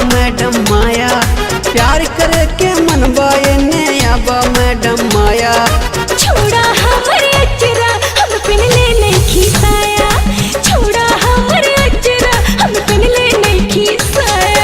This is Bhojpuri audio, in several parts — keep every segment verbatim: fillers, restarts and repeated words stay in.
मैडम माया, प्यार करे के मनवा ने आबा मैडम माया। छोड़ा हमरे अचरा हम पिनले नहीं खिसाया, छोड़ा हमरे अचरा हम पिनले नहीं खिसाया।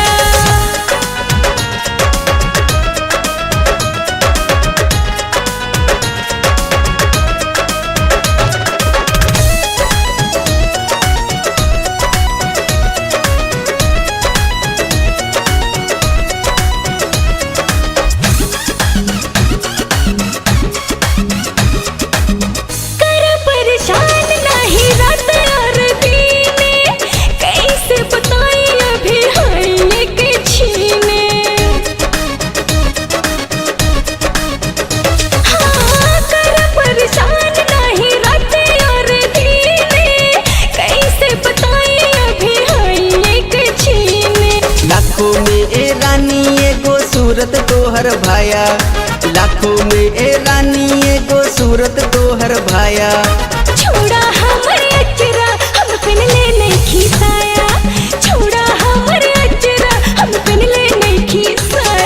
सूरत तोहर भाया, लाखों में ए रानी एगो सूरत तोहर भाया। छोड़ा हमरे अचरा हम पिनले नहीं खिसाया, छोड़ा हमरे अचरा हम पिनले नहीं खिसाया।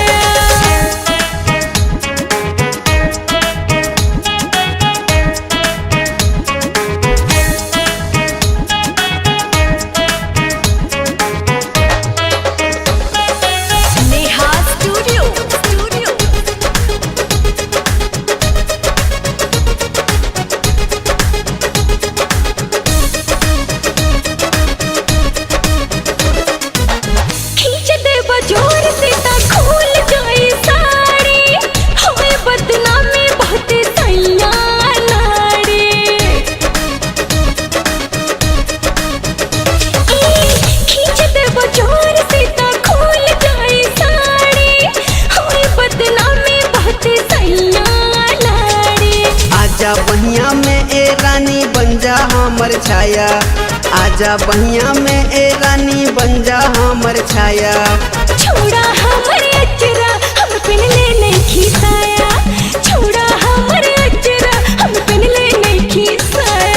आजा बहिया में ए रानी बन जा हमर छाया, आजा बहिया में ए रानी बन जा हमर छाया। छोड़ा हमरे अचरा हम पिनले नहीं खिसाया, छोड़ा हमरे अचरा हम पिनले नहीं खिसाया।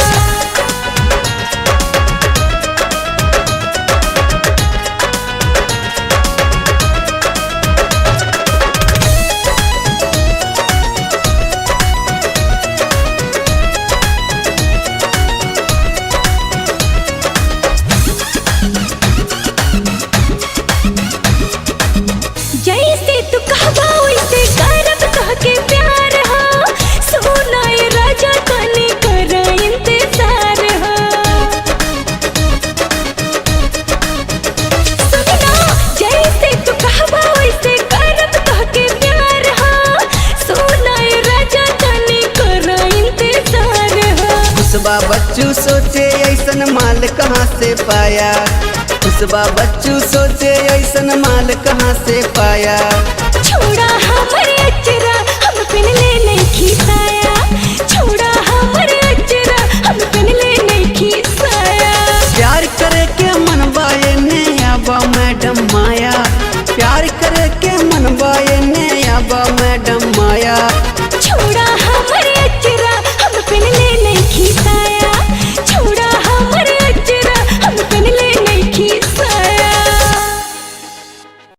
जैसे तू कहबा वैसे करब तोहके प्यार हो, सोना ये राजा तनी कर इंतजार हो। सुना जैसे तू कहबा वैसे करब तोहके प्यार हो, सोना ये राजा तनी कर इंतजार हो। खुशबा बच्चू सोचे ऐसन माल कहाँ से पाया, खुशबा बच्चू सोचे ऐसन माल कहाँ से पाया। छोड़ा हमरे अचरा हम पिनले नहीं खिसाया, छोड़ा हमरे अचरा हम पिनले नहीं खिसाया। प्यार करे के मनवा ने आबा मैडम